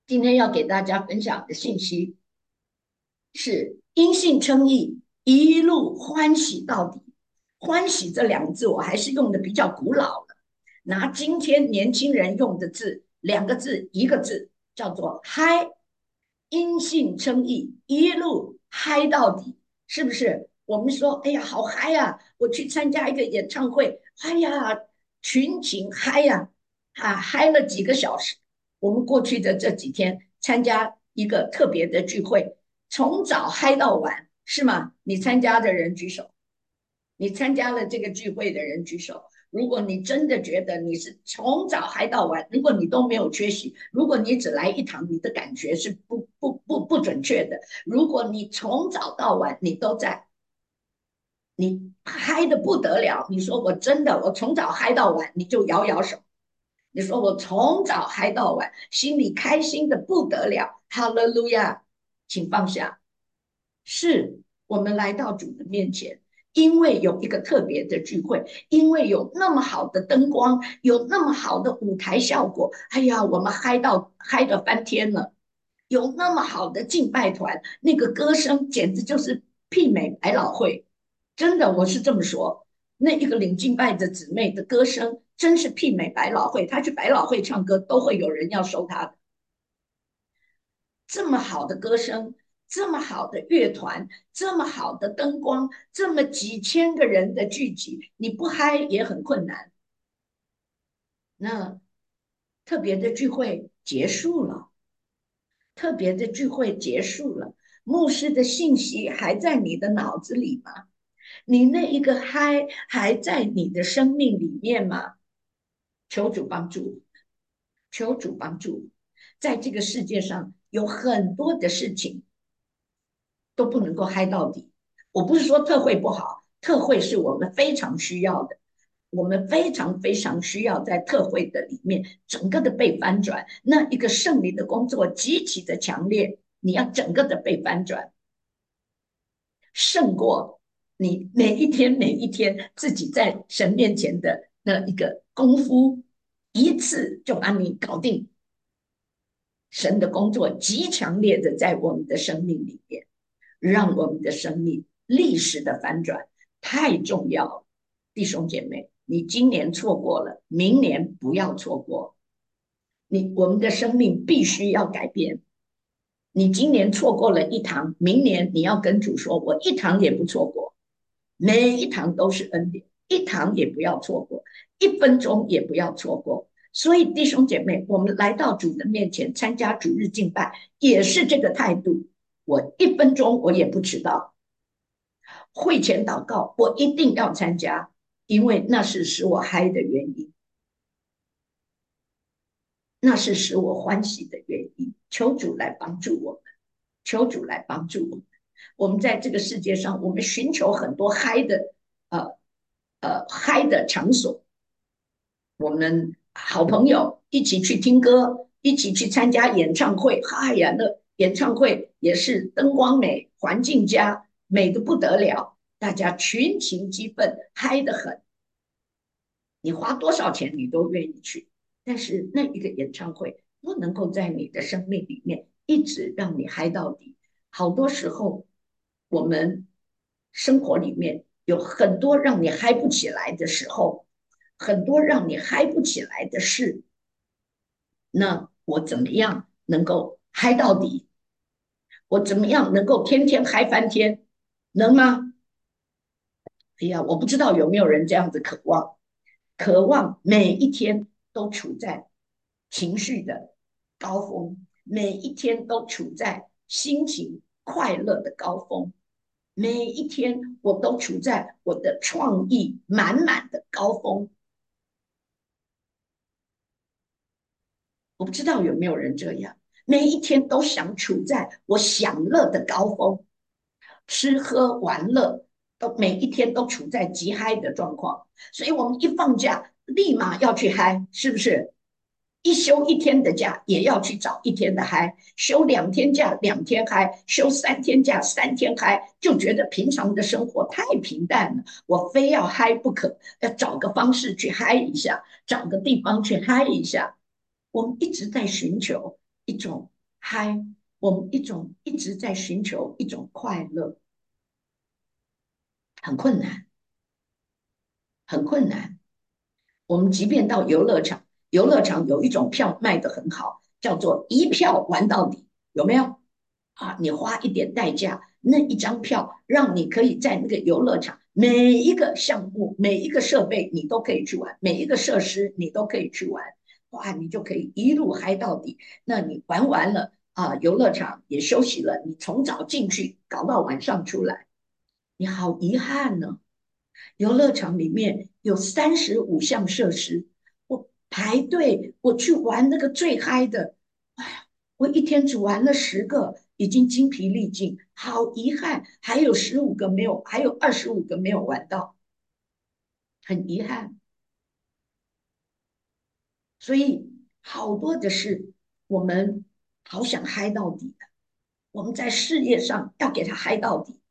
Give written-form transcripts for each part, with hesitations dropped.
今天要给大家分享的信息是因信称义，一路欢喜到底。欢喜这两个字，我还是用的比较古老了，拿今天年轻人用的字，两个字，一个字，叫做嗨。因信称义，一路嗨到底，是不是？我们说，哎呀，好嗨呀！我去参加一个演唱会，哎呀，群情嗨呀，嗨了几个小时。我们过去的这几天参加一个特别的聚会，从早嗨到晚，是吗？你参加的人举手，你参加了这个聚会的人举手。如果你真的觉得你是从早嗨到晚，如果你都没有缺席，如果你只来一堂，你的感觉是不准确的。如果你从早到晚你都在，你嗨的不得了，你说我真的我从早嗨到晚，你就摇摇手。你说我从早嗨到晚，心里开心的不得了，哈利路亚，请放下。是我们来到主的面前，因为有一个特别的聚会，因为有那么好的灯光，有那么好的舞台效果，哎呀，我们嗨的翻天了。有那么好的敬拜团，那个歌声简直就是媲美百老汇，真的，我是这么说。那一个领敬拜的姊妹的歌声真是媲美百老汇，她去百老汇唱歌都会有人要收她的。这么好的歌声，这么好的乐团，这么好的灯光，这么几千个人的聚集，你不嗨也很困难。那特别的聚会结束了，特别的聚会结束了，牧师的信息还在你的脑子里吗？你那一个嗨还在你的生命里面吗？求主帮助，求主帮助。在这个世界上有很多的事情都不能够嗨到底。我不是说特会不好，特会是我们非常需要的，我们非常非常需要在特会的里面整个的被翻转。那一个圣灵的工作极其的强烈，你要整个的被翻转，胜过你每一天每一天自己在神面前的那一个功夫，一次就把你搞定。神的工作极强烈的在我们的生命里面，让我们的生命历史的反转太重要了。弟兄姐妹，你今年错过了，明年不要错过。我们的生命必须要改变。你今年错过了一堂，明年你要跟主说，我一堂也不错过，每一堂都是恩典，一堂也不要错过，1分钟也不要错过。所以弟兄姐妹，我们来到主的面前参加主日敬拜，也是这个态度。我1分钟我也不迟到，会前祷告我一定要参加，因为那是使我嗨的原因，那是使我欢喜的原因。求主来帮助我们，求主来帮助我们。我们在这个世界上，我们寻求很多嗨的呃嗨的场所，我们好朋友一起去听歌，一起去参加演唱会。哎呀，那演唱会也是灯光美，环境佳，美的不得了，大家群情激愤，嗨得很。你花多少钱你都愿意去，但是那一个演唱会不能够在你的生命里面一直让你嗨到底。好多时候，我们生活里面有很多让你嗨不起来的时候，很多让你嗨不起来的事，那我怎么样能够嗨到底？我怎么样能够天天嗨翻天？能吗？哎呀，我不知道有没有人这样子渴望，渴望每一天都处在情绪的高峰，每一天都处在心情快乐的高峰，每一天我都处在我的创意满满的高峰。我不知道有没有人这样，每一天都想处在我享乐的高峰，吃喝玩乐都每一天都处在极嗨的状况，所以我们一放假立马要去嗨，是不是？一休一天的假也要去找一天的嗨，休2天假2天嗨，休3天假3天嗨，就觉得平常的生活太平淡了，我非要嗨不可，要找个方式去嗨一下，找个地方去嗨一下。我们一直在寻求一种嗨，我们一直在寻求一种快乐，很困难，很困难。我们即便到游乐场，游乐场有一种票卖得很好，叫做一票玩到底，有没有？啊，你花一点代价，那一张票让你可以在那个游乐场每一个项目、每一个设备你都可以去玩，每一个设施你都可以去玩，哇，你就可以一路嗨到底。那你玩完了啊，游乐场也休息了，你从早进去搞到晚上出来，你好遗憾呢。游乐场里面有35项设施，我排队我去玩那个最嗨的，哎呀，我一天只玩了10个，已经精疲力尽，好遗憾，还有15个没有，还有25个没有玩到，很遗憾。所以好多的事，我们好想嗨到底的，我们在事业上要给他嗨到底，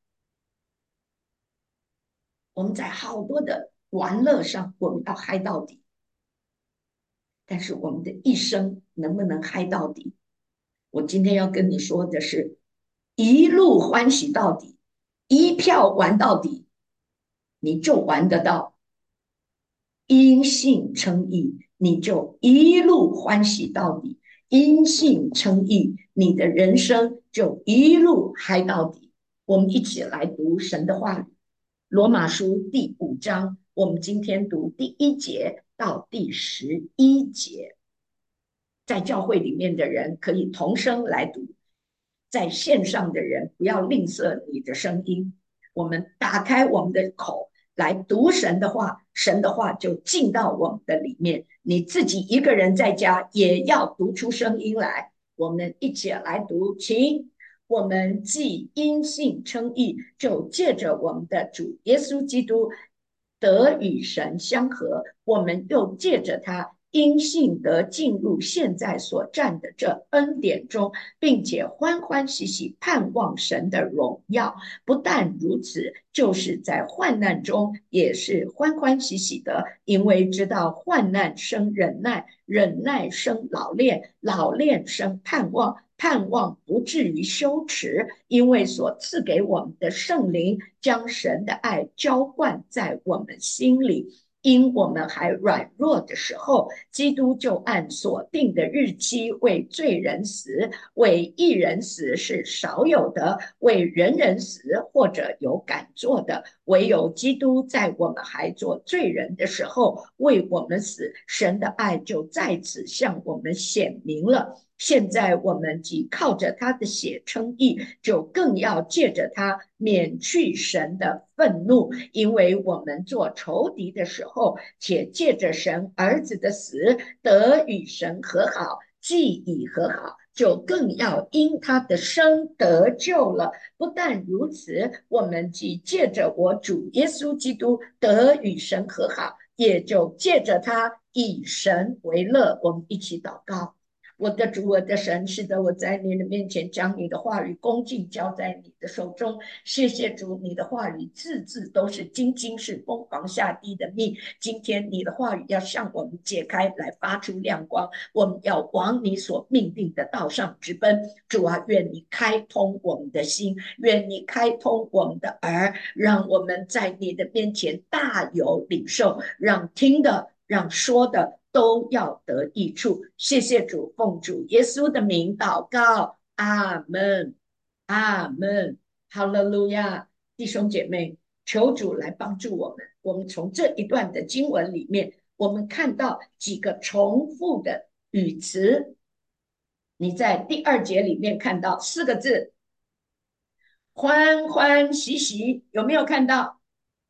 我们在好多的玩乐上我们要嗨到底，但是我们的一生能不能嗨到底？我今天要跟你说的是，一路欢喜到底，一票玩到底，你就玩得到；因信称义，你就一路欢喜到底；因信称义，你的人生就一路嗨到底。我们一起来读神的话语，《罗马书》第5章，我们今天读第1节到第11节。在教会里面的人可以同声来读，在线上的人不要吝啬你的声音。我们打开我们的口来读神的话，神的话就进到我们的里面。你自己一个人在家也要读出声音来。我们一起来读，请。我们既因信称义，就借着我们的主耶稣基督得与神相合，我们又借着他因信得进入现在所占的这恩典中，并且欢欢喜喜盼望神的荣耀。不但如此，就是在患难中也是欢欢喜喜的，因为知道患难生忍耐，忍耐生老练，老练生盼望，盼望不至于羞耻，因为所赐给我们的圣灵将神的爱浇灌在我们心里。因我们还软弱的时候，基督就按所定的日期为罪人死，为义人死是少有的，为人人死或者有敢做的，唯有基督在我们还做罪人的时候为我们死，神的爱就在此向我们显明了。现在我们既靠着他的血称义，就更要借着他免去神的愤怒，因为我们做仇敌的时候，且借着神儿子的死得与神和好，既已和好，就更要因他的生得救了。不但如此，我们既借着我主耶稣基督得与神和好，也就借着他以神为乐。我们一起祷告。我的主，我的神，是的，我在你的面前将你的话语恭敬交在你的手中。谢谢主，你的话语字字都是金金，是疯狂下地的蜜。今天你的话语要向我们解开，来发出亮光。我们要往你所命定的道上直奔。主啊，愿你开通我们的心，愿你开通我们的耳，让我们在你的面前大有领受，让听的，让说的都要得益处。谢谢主，奉主耶稣的名祷告，阿门，阿门，哈利路亚。弟兄姐妹，求主来帮助我们。我们从这一段的经文里面，我们看到几个重复的语词。你在第2节里面看到4个字，欢欢喜喜，有没有看到？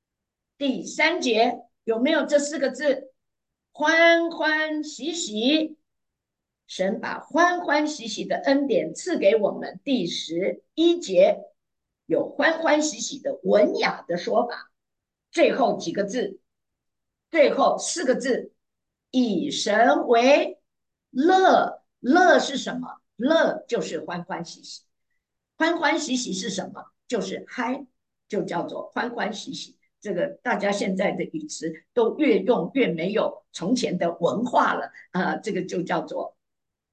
第3节有没有这4个字？欢欢喜喜，神把欢欢喜喜的恩典赐给我们。第11节有欢欢喜喜的文雅的说法。最后几个字，最后4个字，以神为乐。乐是什么？乐就是欢欢喜喜。欢欢喜喜是什么？就是嗨，就叫做欢欢喜喜。这个大家现在的语词都越用越没有从前的文化了啊、这个就叫做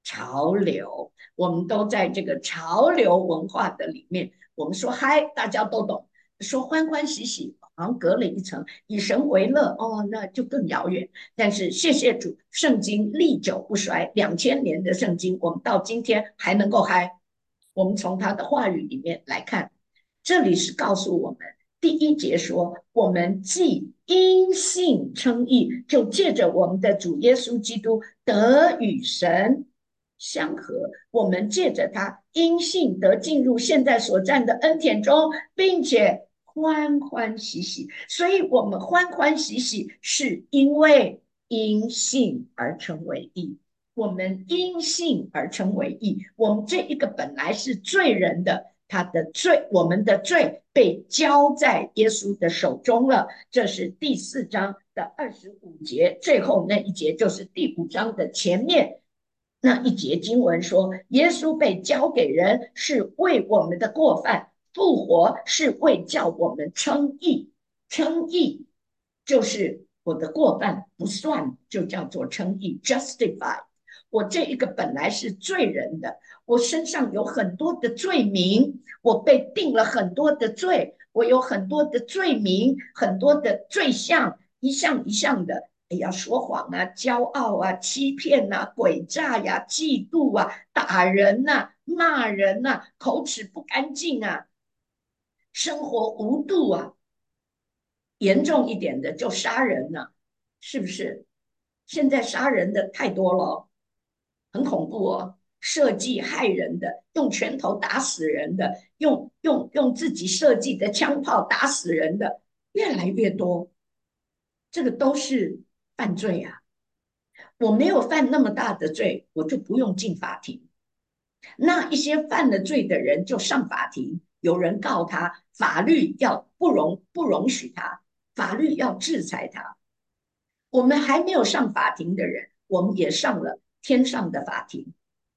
潮流，我们都在这个潮流文化的里面。我们说嗨，大家都懂；说欢欢喜喜，好像隔了一层。以神为乐，哦，那就更遥远。但是谢谢主，圣经历久不衰，2000年的圣经，我们到今天还能够嗨。我们从他的话语里面来看，这里是告诉我们，第一节说，我们既因信称义，就借着我们的主耶稣基督得与神相合。我们借着他因信得进入现在所占的恩典中，并且欢欢喜喜。所以我们欢欢喜喜，是因为因信而成为义。我们因信而成为义。我们这一个本来是罪人的，他的罪，我们的罪被交在耶稣的手中了。这是第4章的25节，最后那一节就是第5章的前面那一节经文说，耶稣被交给人是为我们的过犯，复活是为叫我们称义。称义就是我的过犯不算，就叫做称义 （justify）。我这一个本来是罪人的，我身上有很多的罪名，我被定了很多的罪，我有很多的罪名，很多的罪项，一项一项的。哎呀，说谎啊，骄傲啊，欺骗啊，诡诈呀、嫉妒啊，打人呐、骂人呐、口齿不干净啊，生活无度啊，严重一点的就杀人了，是不是？现在杀人的太多了，很恐怖哦。设计害人的，用拳头打死人的，用自己设计的枪炮打死人的，越来越多。这个都是犯罪啊！我没有犯那么大的罪，我就不用进法庭。那一些犯了罪的人就上法庭，有人告他，法律要不容许他，法律要制裁他。我们还没有上法庭的人，我们也上了天上的法庭。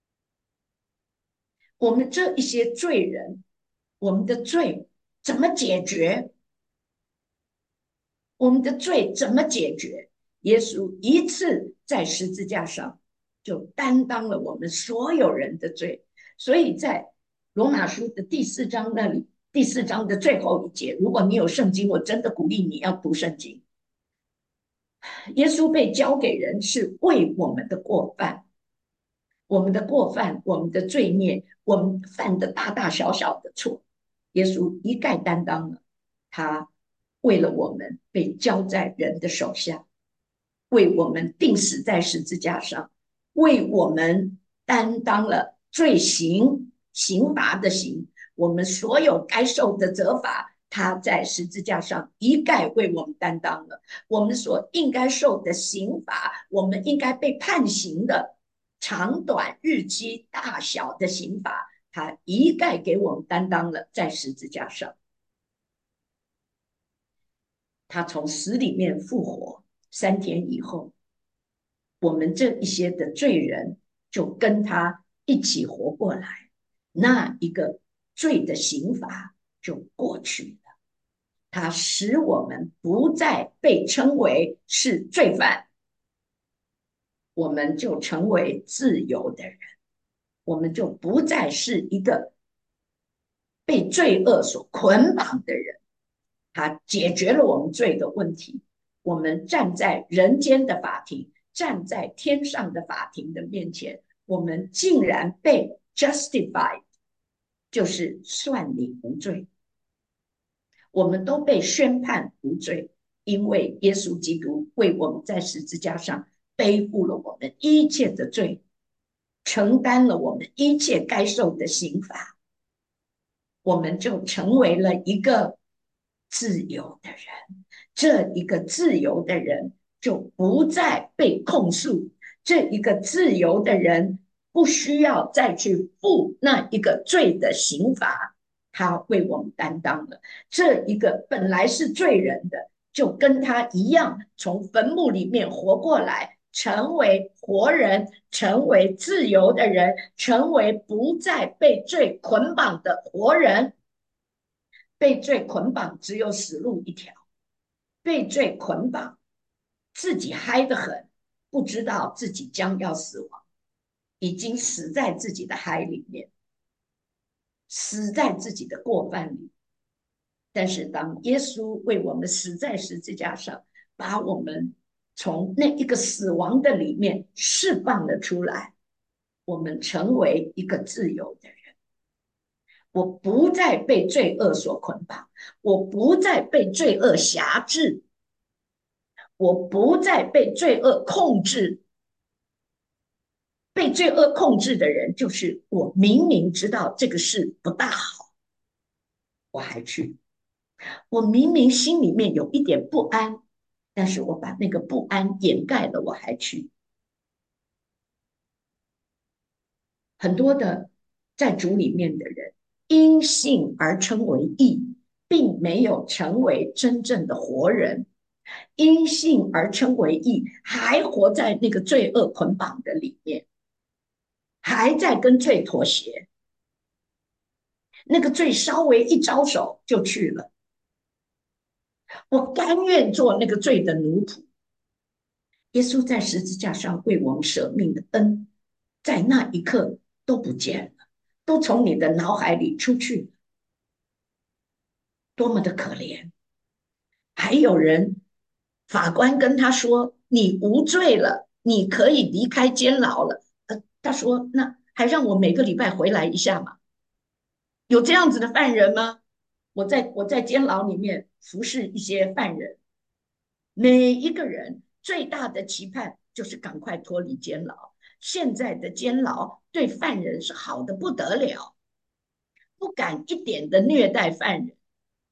我们这一些罪人，我们的罪怎么解决？我们的罪怎么解决？耶稣一次在十字架上就担当了我们所有人的罪，所以在罗马书的第4章那里，第4章的最后一节，如果你有圣经，我真的鼓励你要读圣经。耶稣被交给人是为我们的过犯，我们的过犯，我们的罪孽，我们犯的大大小小的错，耶稣一概担当了。他为了我们被交在人的手下，为我们钉死在十字架上，为我们担当了刑罚的刑，我们所有该受的责罚，他在十字架上一概为我们担当了。我们所应该受的刑罚，我们应该被判刑的长短、日期、大小的刑罚，他一概给我们担当了，在十字架上。他从死里面复活3天以后，我们这一些的罪人就跟他一起活过来，那一个罪的刑罚就过去了。他使我们不再被称为是罪犯，我们就成为自由的人，我们就不再是一个被罪恶所捆绑的人。他解决了我们罪的问题，我们站在人间的法庭，站在天上的法庭的面前，我们竟然被 justified， 就是算你无罪。我们都被宣判无罪，因为耶稣基督为我们在十字架上背负了我们一切的罪，承担了我们一切该受的刑罚，我们就成为了一个自由的人。这一个自由的人就不再被控诉，这一个自由的人不需要再去负那一个罪的刑罚，他为我们担当了。这一个本来是罪人的，就跟他一样从坟墓里面活过来，成为活人，成为自由的人，成为不再被罪捆绑的活人。被罪捆绑只有死路一条，被罪捆绑自己嗨得很，不知道自己将要死亡。 已经死在自己的海里面，死在自己的过犯里。但是当耶稣为我们死在十字架上，把我们从那一个死亡的里面释放了出来，我们成为一个自由的人。我不再被罪恶所捆绑，我不再被罪恶辖制，我不再被罪恶控制。被罪恶控制的人，就是我明明知道这个事不大好，我还去；我明明心里面有一点不安，但是我把那个不安掩盖了，我还去。很多的在主里面的人，因信而称为义，并没有成为真正的活人。因信而称为义，还活在那个罪恶捆绑的里面，还在跟罪妥协。那个罪稍微一招手就去了，我甘愿做那个罪的奴仆。耶稣在十字架上为我们舍命的恩，在那一刻都不见了，都从你的脑海里出去，多么的可怜！还有人，法官跟他说：“你无罪了，你可以离开监牢了。”他说：“那还让我每个礼拜回来一下嘛？有这样子的犯人吗？”我在监牢里面服侍一些犯人，每一个人最大的期盼就是赶快脱离监牢。现在的监牢对犯人是好的不得了，不敢一点的虐待犯人。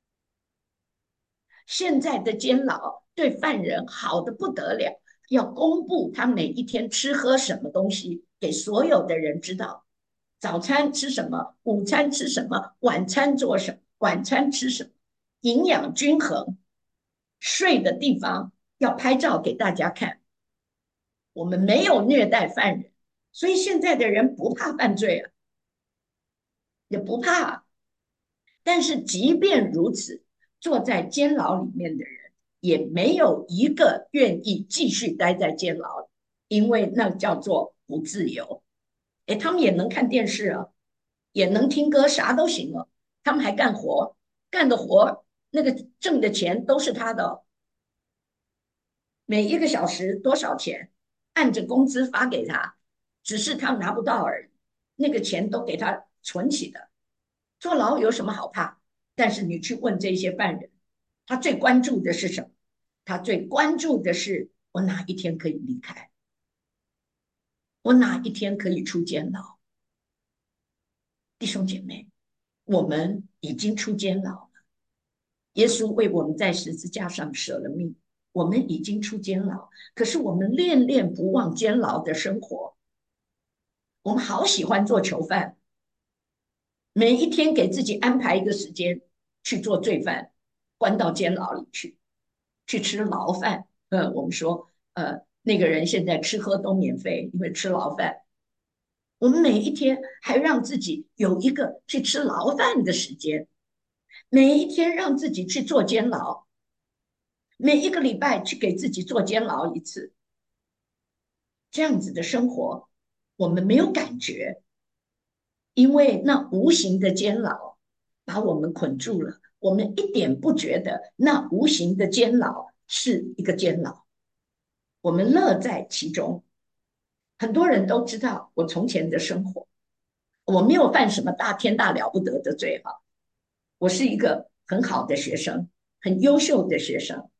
现在的监牢对犯人好的不得了，要公布他每一天吃喝什么东西，给所有的人知道。早餐吃什么，午餐吃什么，晚餐做什么，晚餐吃什么，营养均衡，睡的地方要拍照给大家看。我们没有虐待犯人，所以现在的人不怕犯罪啊，也不怕。但是即便如此，坐在监牢里面的人也没有一个愿意继续待在监牢里，因为那叫做不自由。哎，他们也能看电视啊，也能听歌，啥都行了。他们还干活，干的活那个挣的钱都是他的哦，每一个小时多少钱，按着工资发给他，只是他拿不到而已。那个钱都给他存起的。坐牢有什么好怕？但是你去问这些犯人，他最关注的是什么？他最关注的是我哪一天可以离开，我哪一天可以出监牢。弟兄姐妹，我们已经出监牢了，耶稣为我们在十字架上舍了命，我们已经出监牢，可是我们恋恋不忘监牢的生活，我们好喜欢做囚犯，每一天给自己安排一个时间去做罪犯，关到监牢里去吃牢饭。我们说，那个人现在吃喝都免费，因为吃牢饭。我们每一天还让自己有一个去吃牢饭的时间，每一天让自己去做监牢，每一个礼拜去给自己做监牢一次。这样子的生活，我们没有感觉，因为那无形的监牢把我们捆住了，我们一点不觉得那无形的监牢是一个监牢，我们乐在其中。很多人都知道我从前的生活，我没有犯什么大天大了不得的罪哈，我是一个很好的学生，很优秀的学生，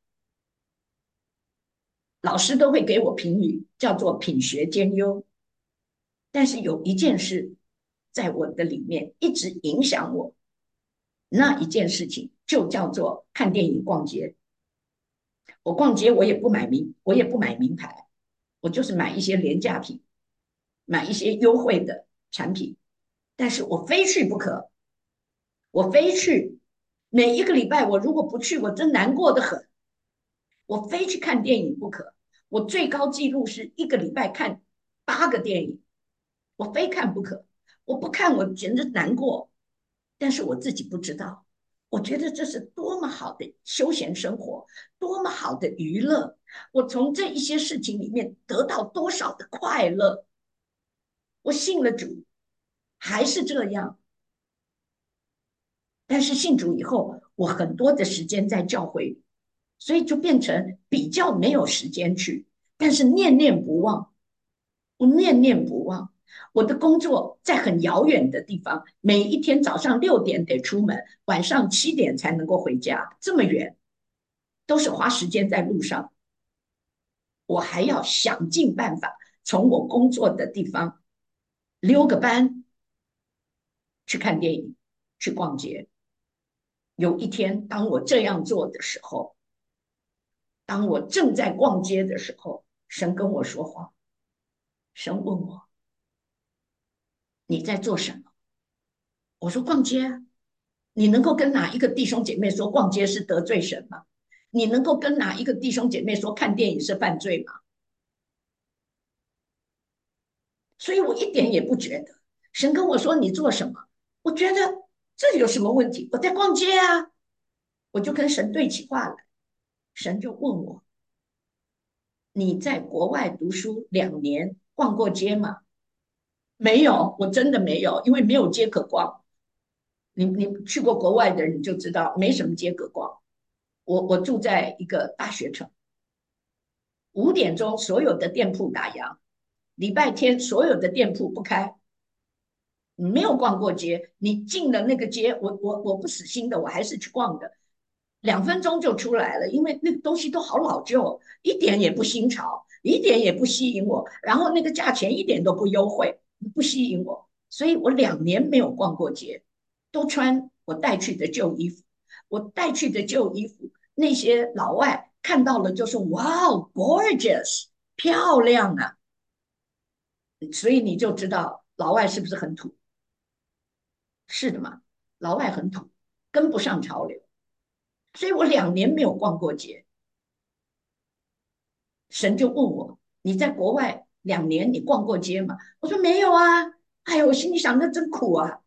老师都会给我评语，叫做品学兼优。但是有一件事在我的里面一直影响我，那一件事情就叫做看电影、逛街。我逛街我也不买名牌，我就是买一些廉价品，买一些优惠的产品。但是我非去不可，我非去。每一个礼拜我如果不去，我真难过的很。我非去看电影不可。我最高纪录是一个礼拜看8个电影，我非看不可。我不看我简直难过，但是我自己不知道。我觉得这是多么好的休闲生活，多么好的娱乐。我从这一些事情里面得到多少的快乐， 我信了主，还是这样。但是信主以后，我很多的时间在教会里，所以就变成比较没有时间去，但是念念不忘。我念念不忘。我的工作在很遥远的地方，每一天早上6点得出门，晚上7点才能够回家，这么远，都是花时间在路上。我还要想尽办法从我工作的地方溜个班去看电影，去逛街。有一天，当我这样做的时候，当我正在逛街的时候，神跟我说话，神问我你在做什么？我说逛街啊。你能够跟哪一个弟兄姐妹说逛街是得罪神吗？你能够跟哪一个弟兄姐妹说看电影是犯罪吗？所以我一点也不觉得。神跟我说你做什么，我觉得这有什么问题？我在逛街啊，我就跟神对起话来。神就问我：你在国外读书2年，逛过街吗？没有，我真的没有，因为没有街可逛。你去过国外的人就知道，没什么街可逛。我住在一个大学城，5点钟所有的店铺打烊，礼拜天所有的店铺不开。你没有逛过街，你进了那个街，我不死心的，我还是去逛的，2分钟就出来了，因为那个东西都好老旧，一点也不新潮，一点也不吸引我，然后那个价钱一点都不优惠，不吸引我，所以我2年没有逛过街，都穿我带去的旧衣服，我带去的旧衣服，那些老外看到了就说哇哦，gorgeous，漂亮啊，所以你就知道老外是不是很土。是的嘛，老外很土，跟不上潮流，所以我2年没有逛过街。神就问我：你在国外2年，你逛过街吗？我说没有啊。哎呦，我心里想，那真苦啊。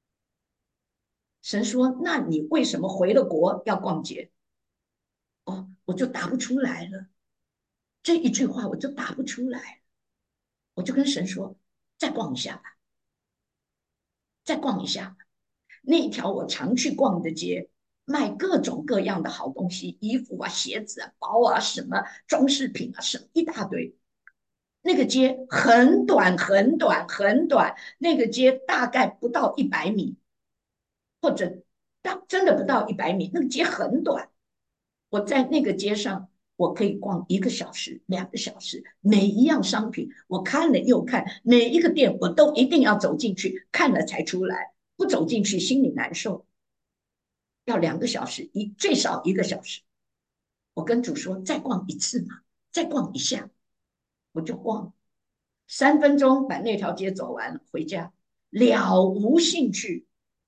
神说：那你为什么回了国要逛街？哦，我就答不出来了。这一句话我就答不出来，我就跟神说：再逛一下吧，再逛一下。那一条我常去逛的街，卖各种各样的好东西，衣服啊、鞋子啊、包啊、什么装饰品啊，什么一大堆。那个街很短很短很短，那个街大概不到100米，或者真的不到100米，那个街很短。我在那个街上，我可以逛1个小时、2个小时，每一样商品我看了又看，每一个店我都一定要走进去看了才出来，不走进去心里难受。要2个小时，最少1个小时。我跟主说再逛一次嘛，再逛一下，我就逛3分钟把那条街走完了，回家了无兴趣。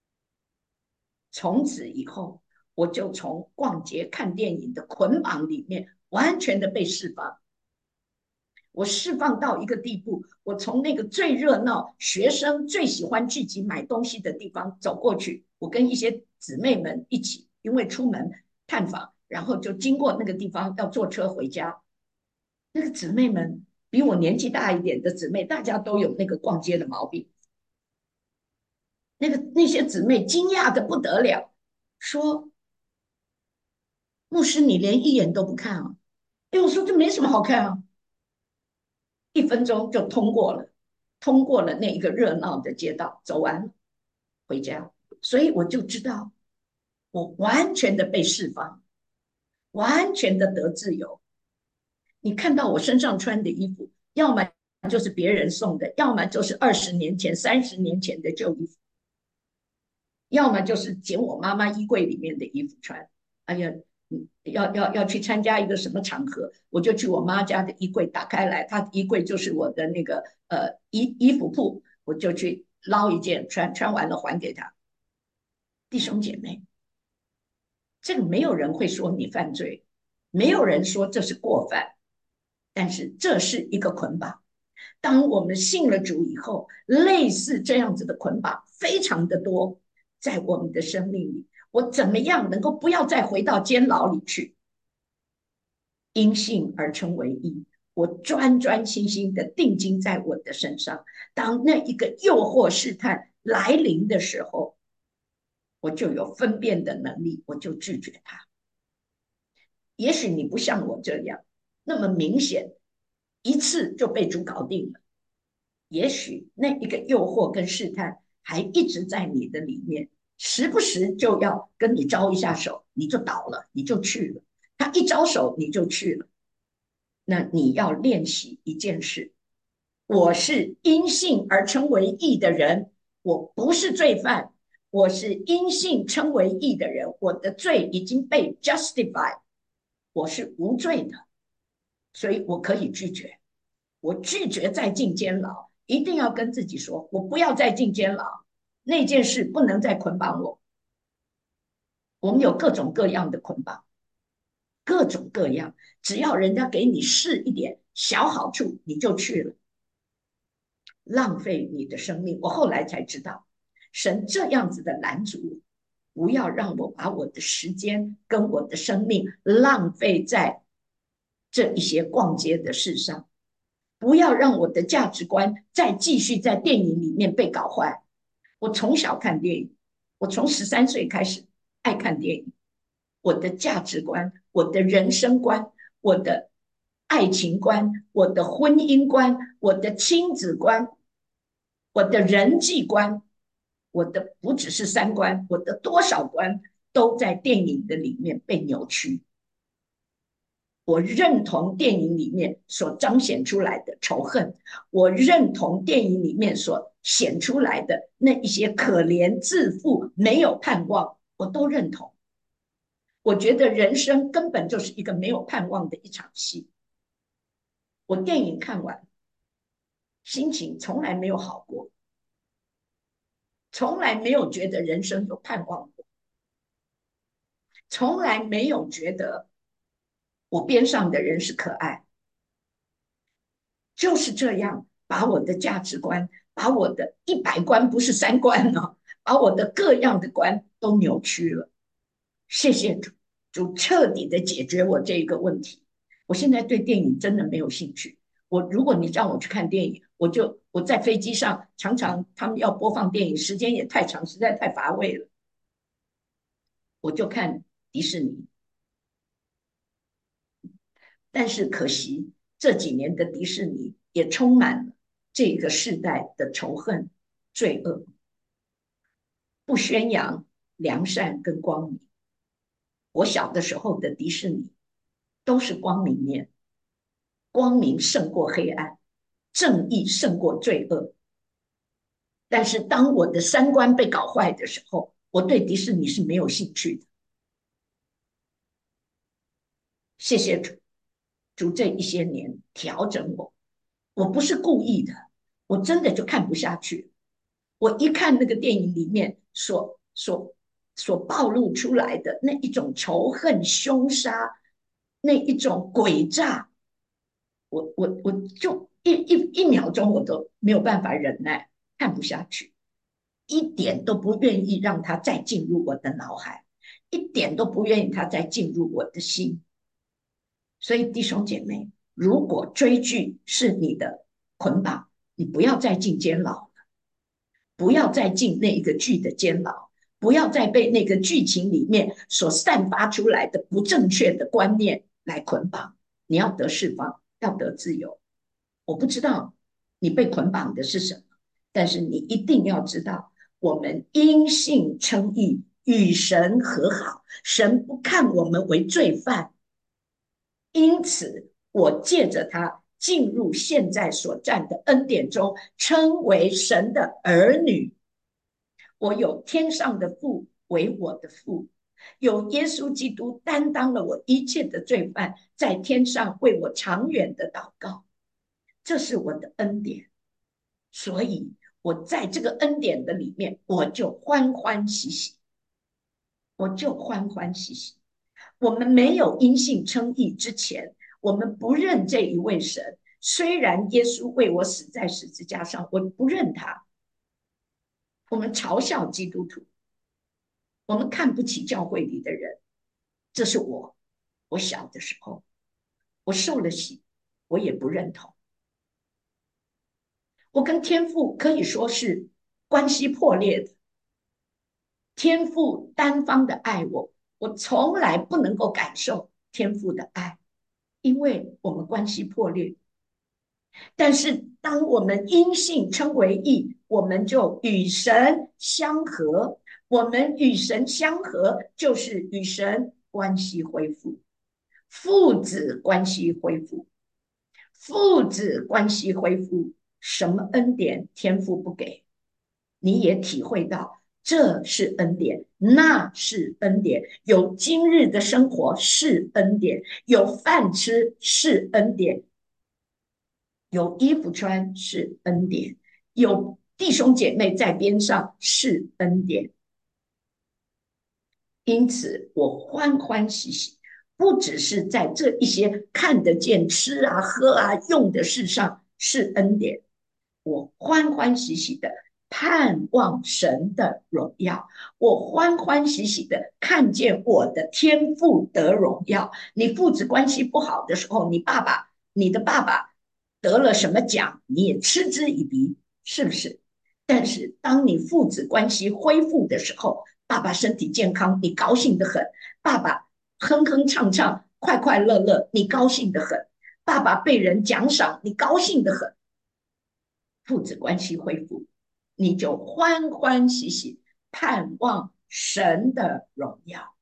从此以后，我就从逛街看电影的捆绑里面完全的被释放。我释放到一个地步，我从那个最热闹、学生最喜欢聚集买东西的地方走过去，我跟一些姊妹们一起，因为出门探访，然后就经过那个地方要坐车回家。那个姊妹们比我年纪大一点的姊妹，大家都有那个逛街的毛病。那些姊妹惊讶的不得了，说：牧师，你连一眼都不看啊？哎，我说这没什么好看啊，1分钟就通过了，通过了那一个热闹的街道，走完了回家。所以我就知道，我完全的被释放，完全的得自由。你看到我身上穿的衣服，要么就是别人送的，要么就是20年前、30年前的旧衣服，要么就是捡我妈妈衣柜里面的衣服穿。哎呀，要去参加一个什么场合，我就去我妈家的衣柜打开来，她的衣柜就是我的那个衣服铺，我就去捞一件穿，穿完了还给她。弟兄姐妹，这个没有人会说你犯罪，没有人说这是过犯，但是这是一个捆绑。当我们信了主以后，类似这样子的捆绑非常的多，在我们的生命里，我怎么样能够不要再回到监牢里去？因信而称为义， 我专专心心的定睛在我的身上。当那一个诱惑试探来临的时候，我就有分辨的能力，我就拒绝它。也许你不像我这样那么明显，一次就被主搞定了。也许那一个诱惑跟试探还一直在你的里面，时不时就要跟你招一下手，你就倒了，你就去了。他一招手，你就去了。那你要练习一件事：我是因信而称为义的人，我不是罪犯。我是因信称为义的人，我的罪已经被 justify， 我是无罪的，所以我可以拒绝。我拒绝再进监牢，一定要跟自己说，我不要再进监牢，那件事不能再捆绑我。我们有各种各样的捆绑，各种各样，只要人家给你试一点小好处，你就去了，浪费你的生命。我后来才知道，神这样子的拦阻我，不要让我把我的时间跟我的生命浪费在这一些逛街的事上，不要让我的价值观再继续在电影里面被搞坏。我从小看电影，我从13岁开始爱看电影，我的价值观、我的人生观、我的爱情观、我的婚姻观、我的亲子观、我的人际观，我的不只是三观，我的多少观都在电影的里面被扭曲。我认同电影里面所彰显出来的仇恨，我认同电影里面所显出来的那一些可怜自负、没有盼望，我都认同。我觉得人生根本就是一个没有盼望的一场戏。我电影看完，心情从来没有好过，从来没有觉得人生有盼望过，从来没有觉得我边上的人是可爱。就是这样，把我的价值观，把我的100观不是3观哦，把我的各样的观都扭曲了。谢谢主，主彻底的解决我这个问题。我现在对电影真的没有兴趣。如果你让我去看电影，我在飞机上常常他们要播放电影，时间也太长，实在太乏味了，我就看迪士尼。但是可惜这几年的迪士尼也充满了这个世代的仇恨、罪恶，不宣扬良善跟光明。我小的时候的迪士尼都是光明面，光明胜过黑暗，正义胜过罪恶。但是当我的三观被搞坏的时候，我对迪士尼是没有兴趣的。谢谢主，主这一些年调整我，我不是故意的，我真的就看不下去。我一看那个电影里面所暴露出来的那一种仇恨、凶杀，那一种诡诈，我就一秒钟我都没有办法忍耐，看不下去，一点都不愿意让他再进入我的脑海，一点都不愿意他再进入我的心。所以弟兄姐妹，如果追剧是你的捆绑，你不要再进监牢了，不要再进那一个剧的监牢，不要再被那个剧情里面所散发出来的不正确的观念来捆绑。你要得释放，要得自由。我不知道你被捆绑的是什么，但是你一定要知道，我们因信称义，与神和好，神不看我们为罪犯，因此我借着他进入现在所占的恩典中，称为神的儿女。我有天上的父为我的父，有耶稣基督担当了我一切的罪犯，在天上为我长远的祷告，这是我的恩典。所以我在这个恩典的里面，我就欢欢喜喜，我就欢欢喜喜。我们没有因信称义之前，我们不认这一位神。虽然耶稣为我死在十字架上，我不认他。我们嘲笑基督徒，我们看不起教会里的人。这是我小的时候，我受了洗， 我也不认同。我跟天父可以说是关系破裂的，天父单方的爱我，我从来不能够感受天父的爱，因为我们关系破裂。但是当我们因信称为义，我们就与神相合。我们与神相合，就是与神关系恢复，父子关系恢复，父子关系恢复。什么恩典天父不给，你也体会到这是恩典，那是恩典。有今日的生活是恩典，有饭吃是恩典，有衣服穿是恩典，有弟兄姐妹在边上是恩典。因此，我欢欢喜喜，不只是在这一些看得见、吃啊、喝啊、用的事上是恩典，我欢欢喜喜的盼望神的荣耀，我欢欢喜喜的看见我的天父得荣耀。你父子关系不好的时候，你的爸爸得了什么奖，你也嗤之以鼻，是不是？但是当你父子关系恢复的时候，爸爸身体健康，你高兴得很；爸爸哼哼唱唱，快快乐乐，你高兴得很；爸爸被人奖赏，你高兴得很。父子关系恢复，你就欢欢喜喜盼望神的荣耀。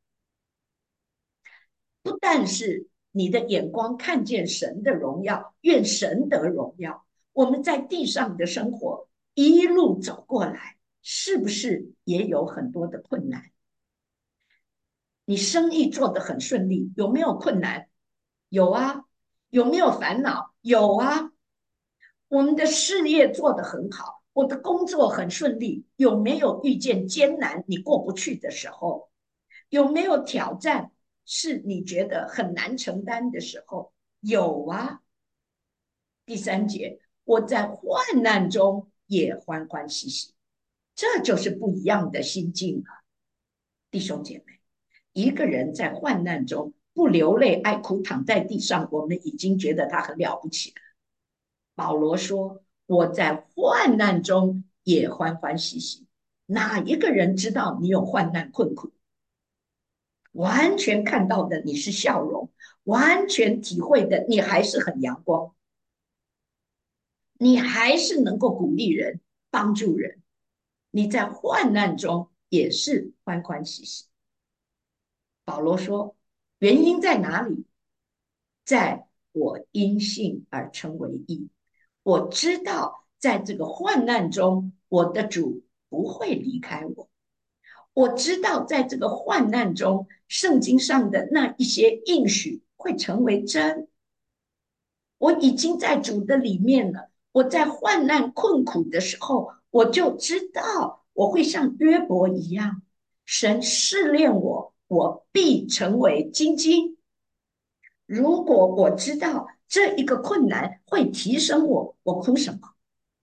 不但是你的眼光看见神的荣耀，愿神得荣耀。我们在地上的生活一路走过来，是不是也有很多的困难？你生意做得很顺利，有没有困难？有啊。有没有烦恼？有啊。我们的事业做得很好，我的工作很顺利，有没有遇见艰难你过不去的时候？有没有挑战是你觉得很难承担的时候？有啊。第三节，我在患难中也欢欢喜喜，这就是不一样的心境啊，弟兄姐妹。一个人在患难中不流泪爱哭躺在地上，我们已经觉得他很了不起了。保罗说：“我在患难中也欢欢喜喜。”哪一个人知道你有患难困苦？完全看到的你是笑容，完全体会的你还是很阳光，你还是能够鼓励人、帮助人。你在患难中也是欢欢喜喜。保罗说：原因在哪里？在我因信而称为义。我知道，在这个患难中，我的主不会离开我。我知道，在这个患难中，圣经上的那一些应许会成为真。我已经在主的里面了。我在患难困苦的时候，我就知道我会像约伯一样，神试炼我，我必成为精金。如果我知道这一个困难会提升我，我哭什么？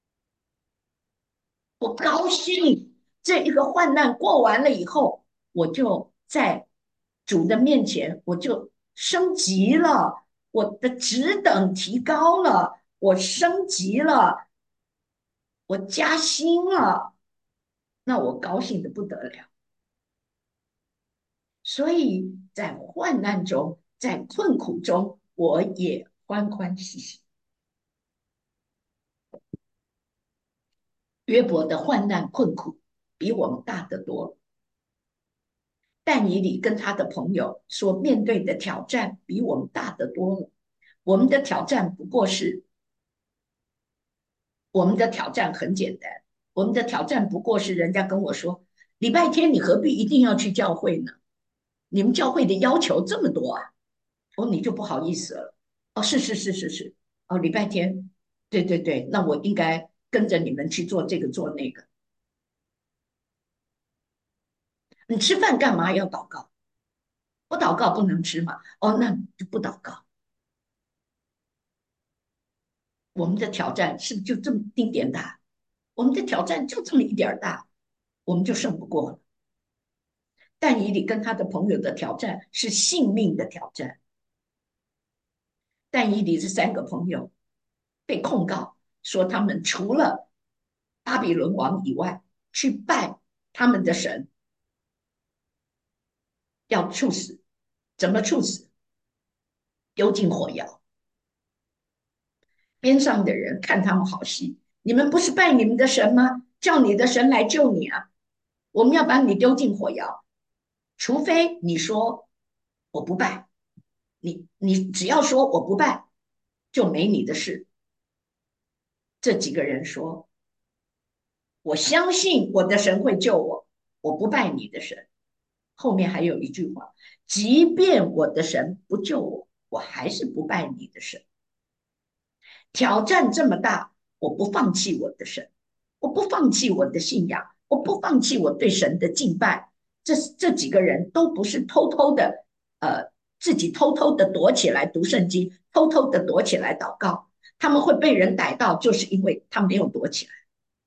我高兴。这一个患难过完了以后，我就在主的面前，我就升级了，我的职等提高了，我升级了，我加薪了，那我高兴的不得了。所以在患难中，在困苦中，我也欢欢喜喜。约伯的患难困苦比我们大得多。但以理跟他的朋友所面对的挑战比我们大得多了。我们的挑战不过是，我们的挑战很简单，我们的挑战不过是人家跟我说，礼拜天你何必一定要去教会呢？你们教会的要求这么多啊？哦，你就不好意思了。哦，是是是是是。哦，礼拜天，对对对，那我应该跟着你们去做这个做那个。你吃饭干嘛要祷告？不祷告不能吃嘛？哦，那就不祷告。我们的挑战是不是就这么丁点大？我们的挑战就这么一点大，我们就胜不过了。但以理跟他的朋友的挑战是性命的挑战。 但以理这三个朋友被控告说，他们除了巴比伦王以外，去拜他们的神，要处死。怎么处死？丢进火窑。边上的人看他们好戏，你们不是拜你们的神吗？叫你的神来救你啊！我们要把你丢进火窑，除非你说我不拜，你只要说我不拜，就没你的事。这几个人说，我相信我的神会救我，我不拜你的神。后面还有一句话，即便我的神不救我，我还是不拜你的神。挑战这么大，我不放弃我的神，我不放弃我的信仰，我不放弃我对神的敬拜。这几个人都不是偷偷的，自己偷偷的躲起来读圣经，偷偷的躲起来祷告。他们会被人逮到，就是因为他没有躲起来。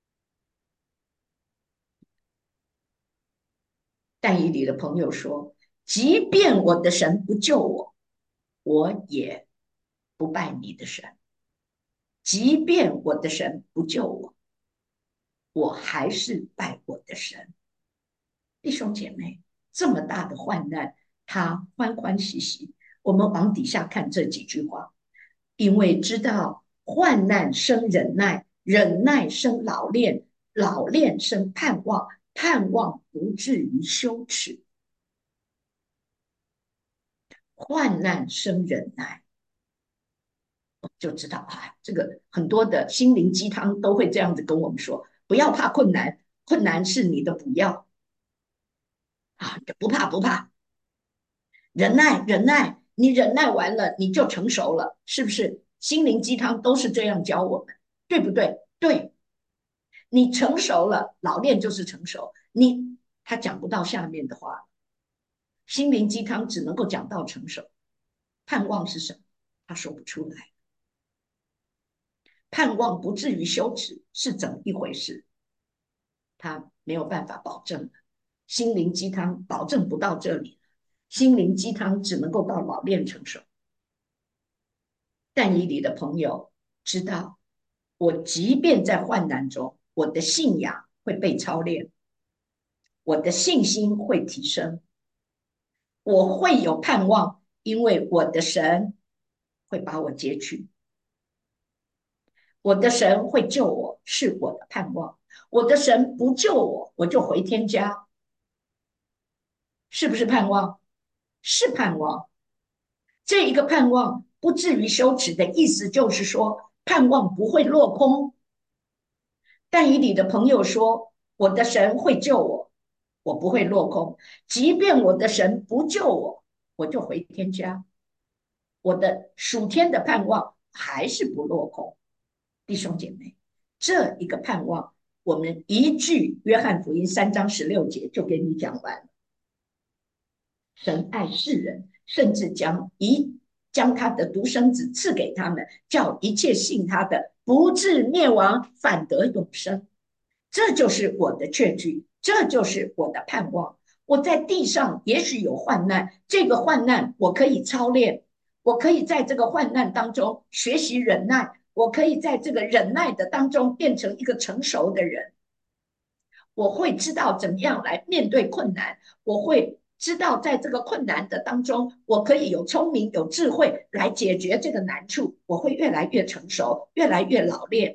但以理的朋友说，即便我的神不救我，我也不拜你的神；即便我的神不救我，我还是拜我的神。弟兄姐妹，这么大的患难，他欢欢喜喜。我们往底下看这几句话，因为知道患难生忍耐，忍耐生老练，老练生盼望，盼望不至于羞耻。患难生忍耐，就知道啊，这个很多的心灵鸡汤都会这样子跟我们说：不要怕困难，困难是你的补药啊，不怕不怕，忍耐忍耐，你忍耐完了你就成熟了，是不是？心灵鸡汤都是这样教我们，对不对？对，你成熟了，老练就是成熟。他讲不到下面的话，心灵鸡汤只能够讲到成熟。盼望是什么？他说不出来。盼望不至于羞耻是怎么一回事？他没有办法保证。心灵鸡汤保证不到这里，心灵鸡汤只能够到老练成熟。但以理的朋友知道，我即便在患难中，我的信仰会被操练，我的信心会提升，我会有盼望，因为我的神会把我接去，我的神会救我，是我的盼望。我的神不救我，我就回天家，是不是盼望？是盼望。这一个盼望不至于羞耻的意思，就是说盼望不会落空。但以理的朋友说，我的神会救我，我不会落空。即便我的神不救我，我就回天家，我的属天的盼望还是不落空。弟兄姐妹，这一个盼望，我们一句约翰福音3章16节就给你讲完了。神爱世人，甚至将他的独生子赐给他们，叫一切信他的不至灭亡，反得永生。这就是我的确据，这就是我的盼望。我在地上也许有患难，这个患难我可以操练，我可以在这个患难当中学习忍耐，我可以在这个忍耐的当中变成一个成熟的人。我会知道怎么样来面对困难，我会知道在这个困难的当中，我可以有聪明、有智慧来解决这个难处，我会越来越成熟，越来越老练。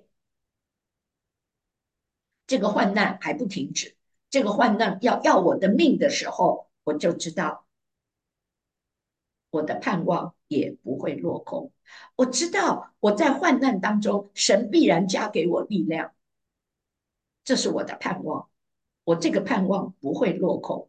这个患难还不停止，这个患难要我的命的时候，我就知道我的盼望也不会落空。我知道我在患难当中，神必然加给我力量，这是我的盼望。我这个盼望不会落空。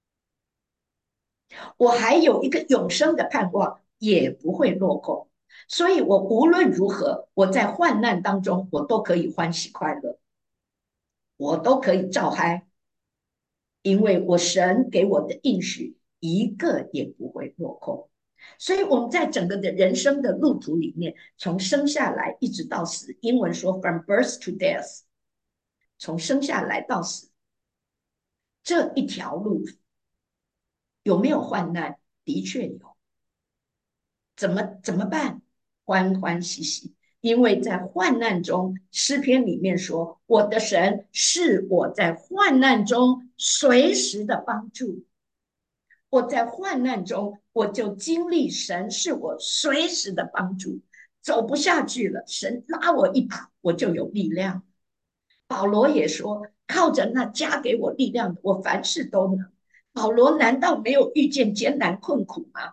我还有一个永生的盼望，也不会落空。所以，我无论如何，我在患难当中，我都可以欢喜快乐，我都可以照嗨，因为我神给我的应许一个也不会落空。所以我们在整个的人生的路途里面，从生下来一直到死，英文说 from birth to death，从生下来到死这一条路有没有患难？的确有。怎么办？ 欢欢喜喜。因为在患难中，诗篇里面说，我的神是我在患难中随时的帮助。我在患难中，我就经历神是我随时的帮助。走不下去了，神拉我一把，我就有力量。保罗也说，靠着那加给我力量的，我凡事都能。保罗难道没有遇见艰难困苦吗？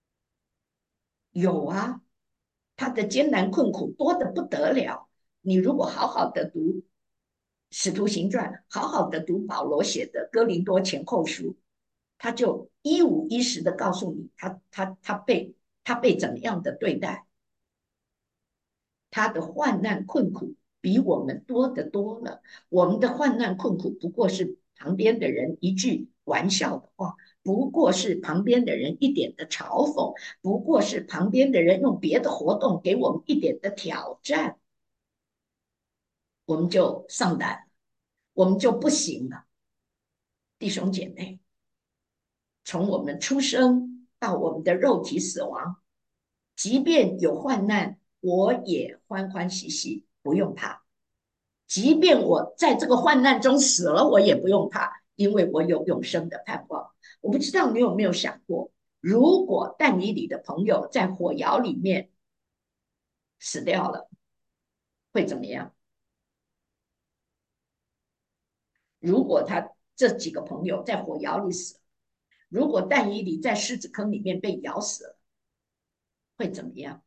有啊，他的艰难困苦多得不得了。你如果好好的读《使徒行传》，好好的读保罗写的《哥林多前后书》，他就一五一十的告诉你，他被怎么样的对待，他的患难困苦比我们多得多了。我们的患难困苦不过是旁边的人一句玩笑的话，不过是旁边的人一点的嘲讽，不过是旁边的人用别的活动给我们一点的挑战，我们就上胆，我们就不行了。弟兄姐妹，从我们出生到我们的肉体死亡，即便有患难，我也欢欢喜喜，不用怕。即便我在这个患难中死了，我也不用怕，因为我有永生的盼望。我不知道你有没有想过，如果但以理的朋友在火窑里面死掉了，会怎么样？如果他这几个朋友在火窑里死，如果但以理在狮子坑里面被咬死了，会怎么样？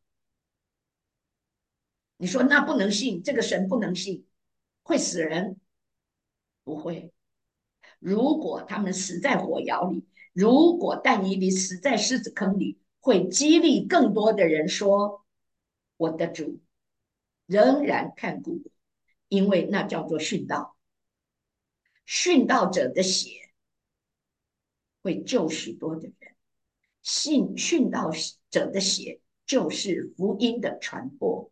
你说那不能信，这个神不能信，会死人？不会。如果他们死在火窑里，如果但以理死在狮子坑里，会激励更多的人说：“我的主仍然看顾我，因为那叫做殉道。殉道者的血会救许多的人，殉道者的血就是福音的传播。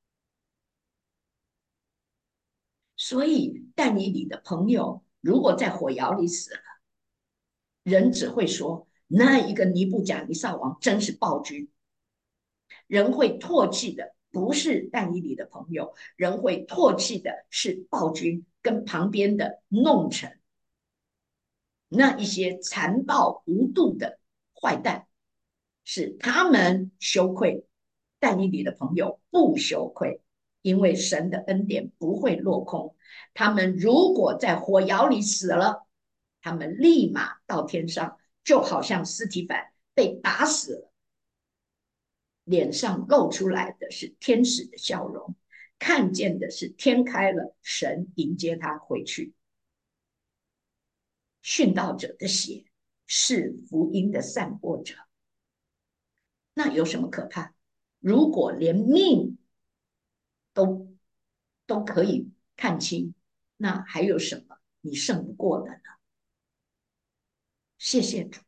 所以，但以理的朋友如果在火窑里死了，人只会说那一个尼布甲尼撒王真是暴君。人会唾弃的不是但以理的朋友，人会唾弃的是暴君跟旁边的弄臣，那一些残暴无度的坏蛋，是他们羞愧，但以理的朋友不羞愧，因为神的恩典不会落空。他们如果在火窑里死了，他们立马到天上，就好像司提反被打死了，脸上露出来的是天使的笑容，看见的是天开了，神迎接他回去。殉道者的血是福音的散播者，那有什么可怕？如果连命都可以看清，那还有什么你胜不过的呢？谢谢主，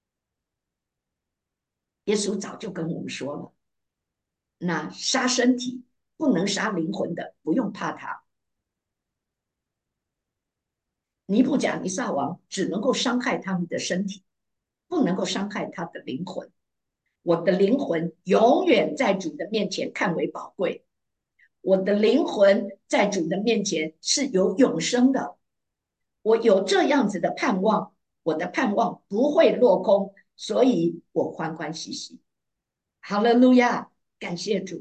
耶稣早就跟我们说了，那杀身体不能杀灵魂的，不用怕他。尼布甲尼撒王只能够伤害他们的身体，不能够伤害他的灵魂。我的灵魂永远在主的面前看为宝贵，我的灵魂在主的面前是有永生的。我有这样子的盼望，我的盼望不会落空，所以我欢欢喜喜。哈利路亚，感谢主。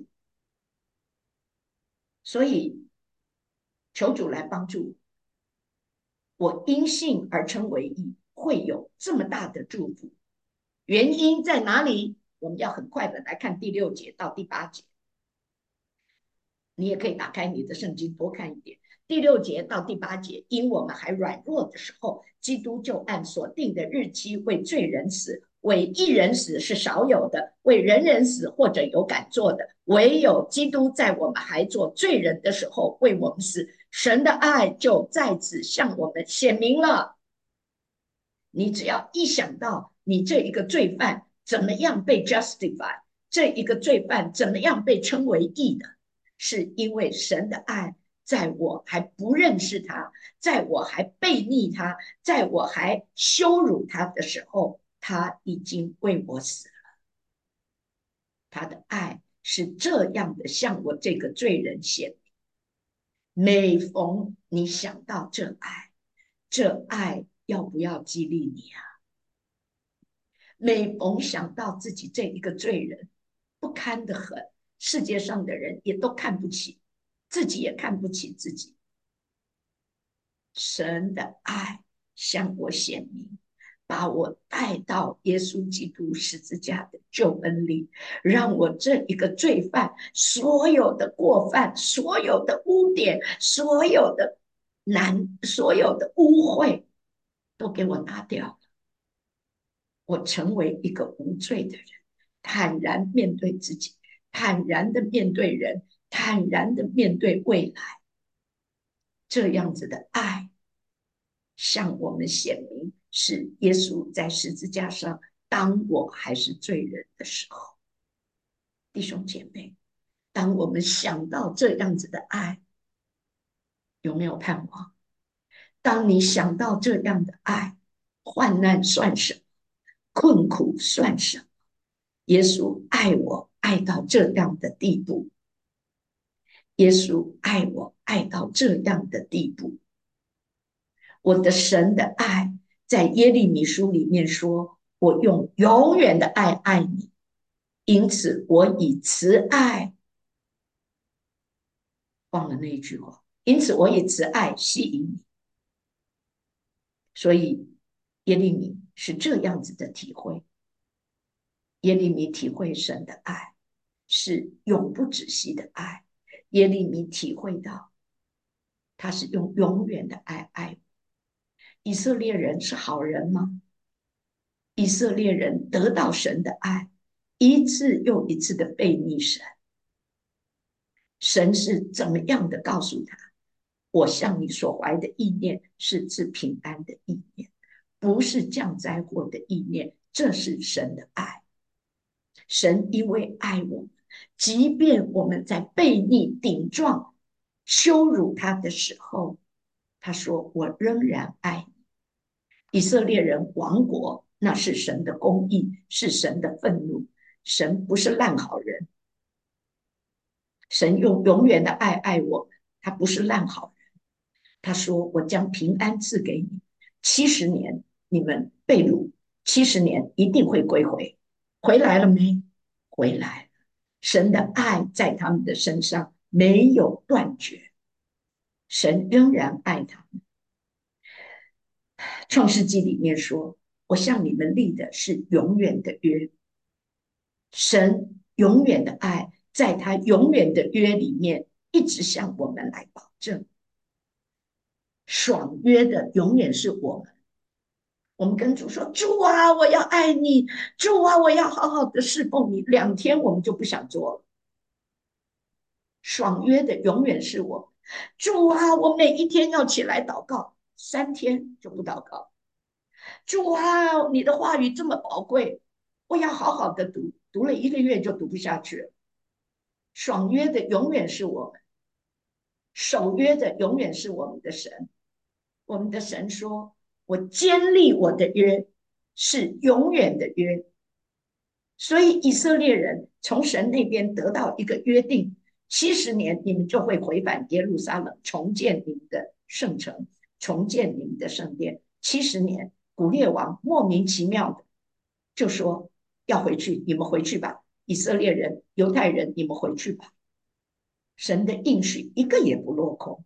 所以求主来帮助我，因信而称为义，会有这么大的祝福。原因在哪里？我们要很快的来看第6节到第8节。你也可以打开你的圣经多看一点。第6节到第8节，因我们还软弱的时候，基督就按所定的日期为罪人死，为义人死是少有的，为人人死或者有敢做的，唯有基督在我们还做罪人的时候为我们死，神的爱就在此向我们显明了。你只要一想到你这一个罪犯怎么样被 justify， 这一个罪犯怎么样被称为义的，是因为神的爱在我还不认识他，在我还背逆他，在我还羞辱他的时候，他已经为我死了。他的爱是这样的向我这个罪人显明。每逢你想到这爱，这爱要不要激励你啊？每逢想到自己这一个罪人不堪的很，世界上的人也都看不起，自己也看不起自己，神的爱向我显明，把我带到耶稣基督十字架的救恩里，让我这一个罪犯所有的过犯、所有的污点、所有的所有的污秽都给我拿掉，我成为一个无罪的人，坦然面对自己，坦然的面对人，坦然的面对未来。这样子的爱向我们显明，是耶稣在十字架上，当我还是罪人的时候。弟兄姐妹，当我们想到这样子的爱，有没有盼望？当你想到这样的爱，患难算什么？困苦算什么？耶稣爱我爱到这样的地步，耶稣爱我爱到这样的地步。我的神的爱在耶利米书里面说，我用永远的爱爱你，因此我以慈爱，忘了那一句话，因此我以慈爱吸引你。所以耶利米是这样子的体会，耶利米体会神的爱是永不止息的爱，耶利米体会到他是用永远的爱爱我。以色列人是好人吗？以色列人得到神的爱，一次又一次的背逆神，神是怎么样的告诉他，我向你所怀的意念是赐平安的意念，不是降灾祸的意念，这是神的爱。神因为爱我们，即便我们在背逆顶撞羞辱他的时候，他说我仍然爱你。以色列人亡国，那是神的公义，是神的愤怒。神不是烂好人，神用永远的爱爱我们，他不是烂好人。他说：“我将平安赐给你，70年你们被掳，70年一定会归回。回来了没？回来了。神的爱在他们的身上没有断绝，神仍然爱他们。创世纪里面说：我向你们立的是永远的约。神永远的爱，在他永远的约里面，一直向我们来保证。爽约的永远是我们。我们跟主说：主啊，我要爱你，主啊，我要好好的侍奉你。2天我们就不想做了。爽约的永远是我。主啊，我每一天要起来祷告，3天就不祷告。主啊，你的话语这么宝贵，我要好好的读，读了1个月就读不下去了。爽约的永远是我们，守约的永远是我们的神。我们的神说：我坚立我的约，是永远的约。所以以色列人从神那边得到一个约定，70年你们就会回返耶路撒冷，重建你们的圣城，重建你们的圣殿。70年，古列王莫名其妙的就说要回去，你们回去吧，以色列人、犹太人，你们回去吧。神的应许一个也不落空。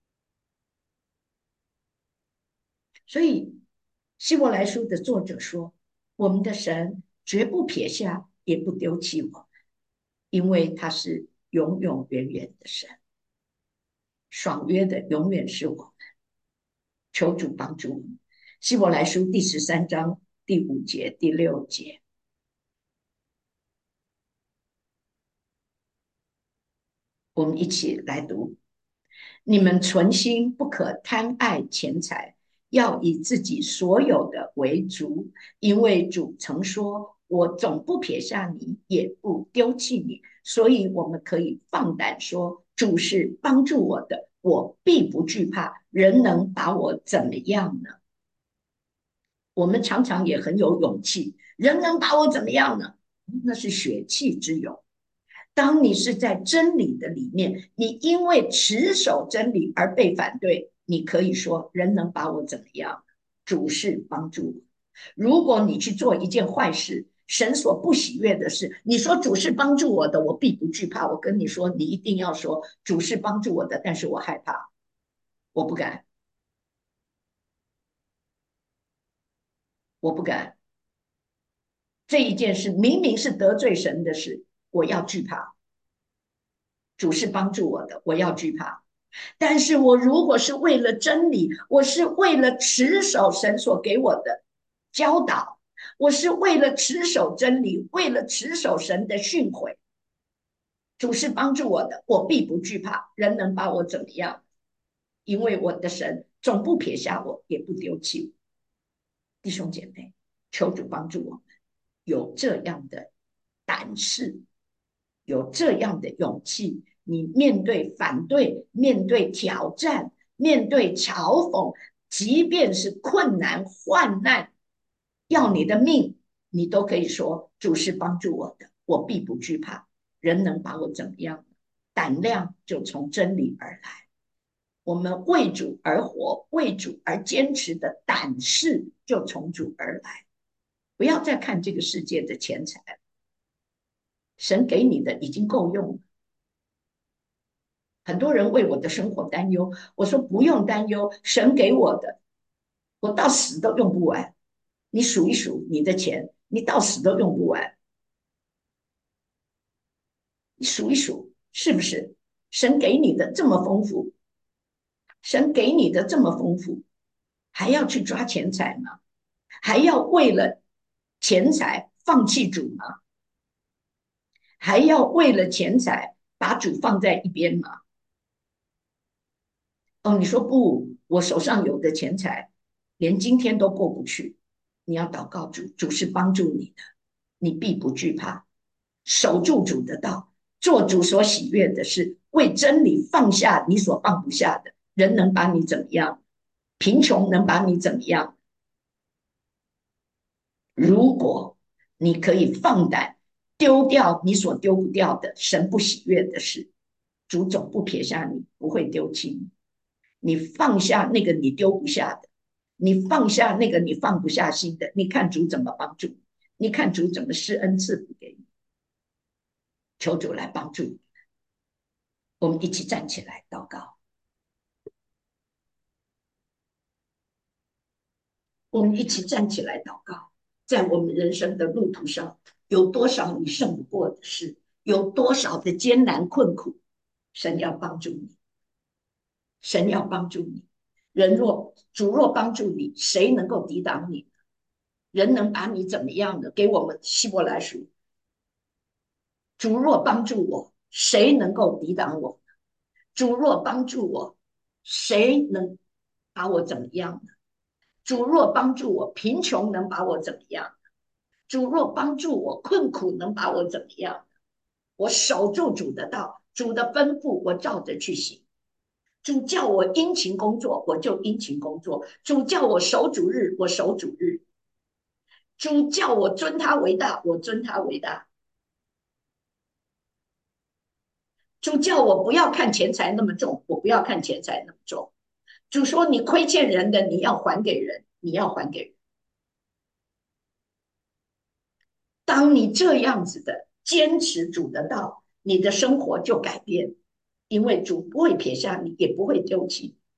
所以希伯来书的作者说，我们的神绝不撇下，也不丢弃我，因为他是永永远远的神，爽约的永远是我们。求主帮助我们。希伯来书第13章第5节、第6节，我们一起来读。你们存心不可贪爱钱财，要以自己所有的为足，因为主曾说：我总不撇下你，也不丢弃你。所以我们可以放胆说：主是帮助我的，我必不惧怕。人能把我怎么样呢？我们常常也很有勇气，人能把我怎么样呢？那是血气之勇。 当你是在真理的里面，你因为持守真理而被反对，你可以说人能把我怎么样？主是帮助我。如果你去做一件坏事，神所不喜悦的事，你说主是帮助我的，我必不惧怕。我跟你说，你一定要说主是帮助我的，但是我害怕，我不敢，我不敢。这一件事明明是得罪神的事，我要惧怕。主是帮助我的，我要惧怕。但是我如果是为了真理，我是为了持守神所给我的教导，我是为了持守真理，为了持守神的训诲，主是帮助我的，我必不惧怕，人能把我怎么样？因为我的神总不撇下我，也不丢弃我。弟兄姐妹，求主帮助我们有这样的胆识，有这样的勇气。你面对反对，面对挑战，面对嘲讽，即便是困难、患难，要你的命，你都可以说主是帮助我的，我必不惧怕。人能把我怎么样？胆量就从真理而来。我们为主而活，为主而坚持的胆识就从主而来。不要再看这个世界的钱财，神给你的已经够用了。很多人为我的生活担忧，我说不用担忧，神给我的，我到死都用不完。你数一数你的钱，你到死都用不完。你数一数，是不是？神给你的这么丰富，神给你的这么丰富，还要去抓钱财吗？还要为了钱财放弃主吗？还要为了钱财把主放在一边吗？哦，你说不，我手上有的钱财，连今天都过不去。你要祷告主，主是帮助你的，你必不惧怕，守住主的道，做主所喜悦的事，为真理放下你所放不下的。人能把你怎么样？贫穷能把你怎么样？如果你可以放胆丢掉你所丢不掉的神不喜悦的事，主总不撇下你，不会丢弃你。你放下那个你丢不下的，你放下那个你放不下心的，你看主怎么帮助你，你看主怎么施恩赐福给你，求主来帮助你。我们一起站起来祷告，我们一起站起来祷告。在我们人生的路途上，有多少你胜不过的事，有多少的艰难困苦，神要帮助你，神要帮助你。主若帮助你，谁能够抵挡你？人能把你怎么样呢？给我们希伯来书，主若帮助我，谁能够抵挡我？主若帮助我，谁能把我怎么样呢？主若帮助我，贫穷能把我怎么样？主若帮助我，困苦能把我怎么样？我守住主的道，主的吩咐我照着去行。主叫我殷勤工作，我就殷勤工作；主叫我守主日，我守主日；主叫我尊他为大，我尊他为大；主叫我不要看钱财那么重，我不要看钱财那么重。主说你亏欠人的，你要还给人，你要还给人。当你这样子的坚持主的道，你的生活就改变，因为主不会撇下你，也不会丢弃你。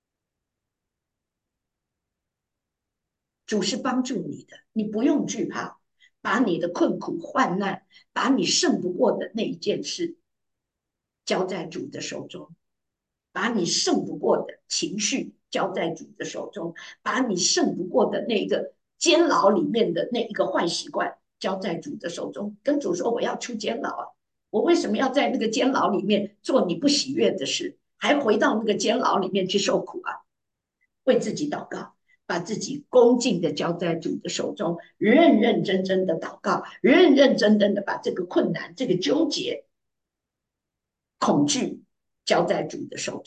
主是帮助你的，你不用惧怕，把你的困苦患难，把你胜不过的那一件事交在主的手中，把你胜不过的情绪交在主的手中，把你胜不过的那个监牢里面的那一个坏习惯交在主的手中，跟主说我要出监牢啊！我为什么要在那个监牢里面做你不喜悦的事，还回到那个监牢里面去受苦啊？为自己祷告，把自己恭敬的交在主的手中，认认真真的祷告，认认真真的把这个困难、这个纠结、恐惧交在主的手中。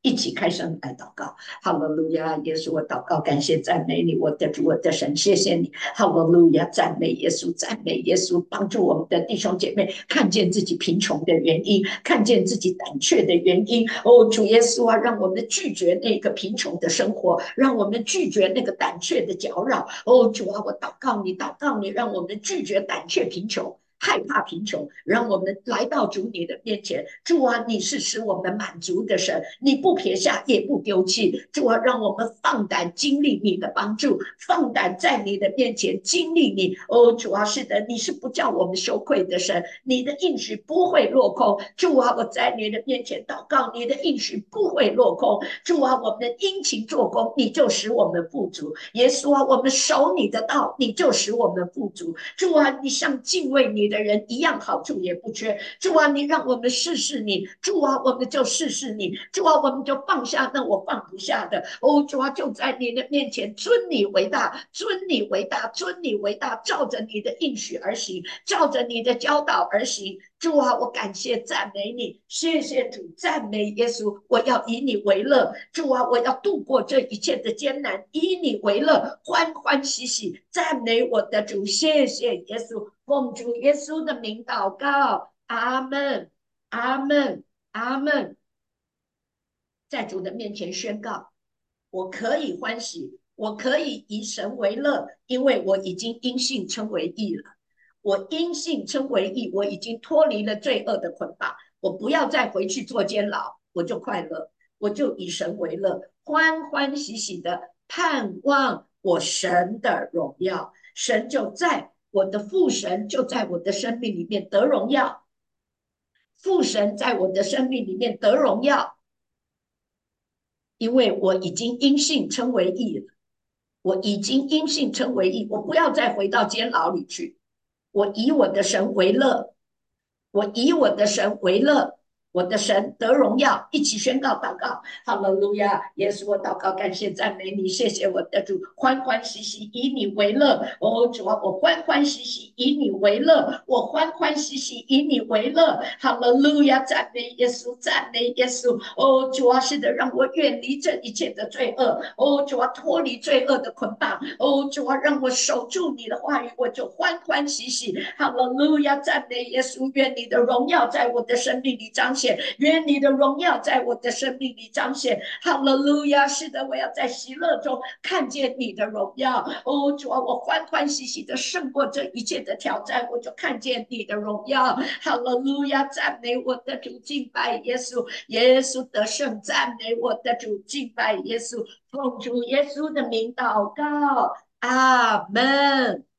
一起开声来祷告。哈利路亚，耶稣，我祷告，感谢赞美你，我的主，我的神，谢谢你。哈利路亚，赞美耶稣，赞美耶稣，帮助我们的弟兄姐妹看见自己贫穷的原因，看见自己胆怯的原因。哦，主耶稣啊，让我们拒绝那个贫穷的生活，让我们拒绝那个胆怯的搅扰。哦，主啊，我祷告你，祷告你，让我们拒绝胆怯贫穷。害怕贫穷，让我们来到主你的面前。主啊，你是使我们满足的神，你不撇下也不丢弃。主啊，让我们放胆经历你的帮助，放胆在你的面前经历你。哦，主啊，是的，你是不叫我们羞愧的神，你的应许不会落空。主啊，我在你的面前祷告，你的应许不会落空。主啊，我们殷勤做工，你就使我们富足。耶稣啊，我们守你的道，你就使我们富足。主啊，你像敬畏你的人一样，好处也不缺。主啊，你让我们试试你。主啊，我们就试试你。主啊，我们就放下那我放不下的。哦，主啊，就在你的面前尊你为大，尊你为大，尊你为大，照着你的应许而行，照着你的教导而行。主啊，我感谢赞美你，谢谢主，赞美耶稣。我要以你为乐，主啊，我要度过这一切的艰难，以你为乐，欢欢喜喜，赞美我的主，谢谢耶稣，奉主耶稣的名祷告，阿门，阿门，阿门。在主的面前宣告，我可以欢喜，我可以以神为乐，因为我已经因信称为义了。我因信称为义，我已经脱离了罪恶的捆绑，我不要再回去做监牢，我就快乐，我就以神为乐，欢欢喜喜的盼望我神的荣耀。神就在我的父神就在我的生命里面得荣耀，父神在我的生命里面得荣耀，因为我已经因信称为义了。我已经因信称为义，我不要再回到监牢里去。我以我的神为乐，我以我的神为乐，我的神得荣耀。一起宣告祷告，哈利路亚！耶稣，我祷告，感谢赞美你，谢谢我的主，欢欢喜喜以你为乐。哦，主啊，我欢欢喜喜以你为乐，我欢欢喜喜以你为乐。哈利路亚！赞美耶稣，赞美耶稣。哦，主啊，是的，让我远离这一切的罪恶。哦，主啊，脱离罪恶的捆绑。哦，主啊，让我守住你的话语，我就欢欢喜喜。哈利路亚！赞美耶稣，愿你的荣耀在我的生命里彰显，愿你的荣耀在我的生命里彰显。哈利路亚！是的，我要在喜乐中看见你的荣耀。哦，主啊，我欢欢喜喜的胜过这一切的挑战，我就看见你的荣耀。哈利路亚！赞美我的主，敬拜耶稣，耶稣得胜，赞美我的主，敬拜耶稣，奉主耶稣的名祷告，阿门。